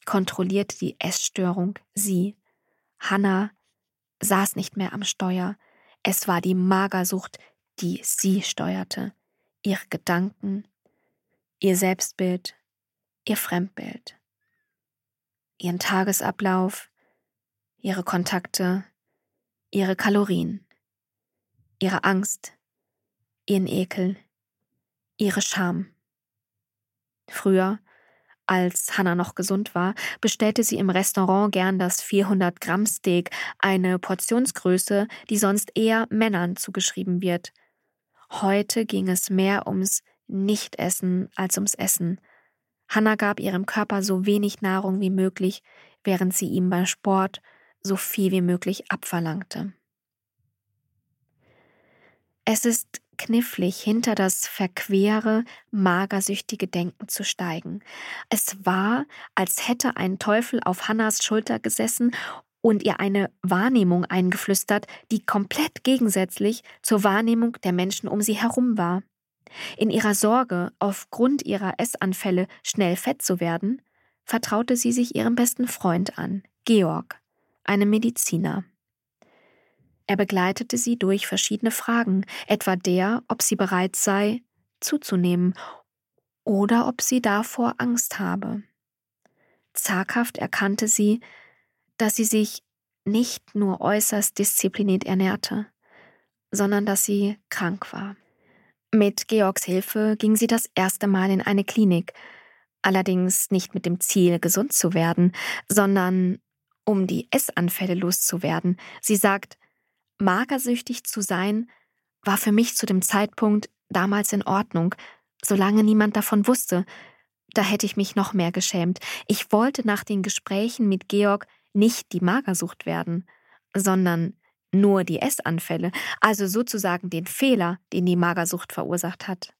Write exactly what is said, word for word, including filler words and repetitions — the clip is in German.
kontrollierte die Essstörung sie. Hannah saß nicht mehr am Steuer. Es war die Magersucht, die sie steuerte. Ihre Gedanken, ihr Selbstbild, ihr Fremdbild, ihren Tagesablauf, ihre Kontakte, ihre Kalorien, ihre Angst, ihren Ekel, ihre Scham. Früher, als Hannah noch gesund war, bestellte sie im Restaurant gern das vierhundert Gramm Steak, eine Portionsgröße, die sonst eher Männern zugeschrieben wird. Heute ging es mehr ums Nichtessen als ums Essen. Hannah gab ihrem Körper so wenig Nahrung wie möglich, während sie ihm beim Sport so viel wie möglich abverlangte. Es ist knifflig, hinter das verquere, magersüchtige Denken zu steigen. Es war, als hätte ein Teufel auf Hannahs Schulter gesessen und ihr eine Wahrnehmung eingeflüstert, die komplett gegensätzlich zur Wahrnehmung der Menschen um sie herum war. In ihrer Sorge, aufgrund ihrer Essanfälle schnell fett zu werden, vertraute sie sich ihrem besten Freund an, Georg, einem Mediziner. Er begleitete sie durch verschiedene Fragen, etwa der, ob sie bereit sei, zuzunehmen oder ob sie davor Angst habe. Zaghaft erkannte sie, dass sie sich nicht nur äußerst diszipliniert ernährte, sondern dass sie krank war. Mit Georgs Hilfe ging sie das erste Mal in eine Klinik, allerdings nicht mit dem Ziel, gesund zu werden, sondern um die Essanfälle loszuwerden. Sie sagt, magersüchtig zu sein war für mich zu dem Zeitpunkt damals in Ordnung, solange niemand davon wusste. Da hätte ich mich noch mehr geschämt. Ich wollte nach den Gesprächen mit Georg nicht die Magersucht werden, sondern nur die Essanfälle, also sozusagen den Fehler, den die Magersucht verursacht hat.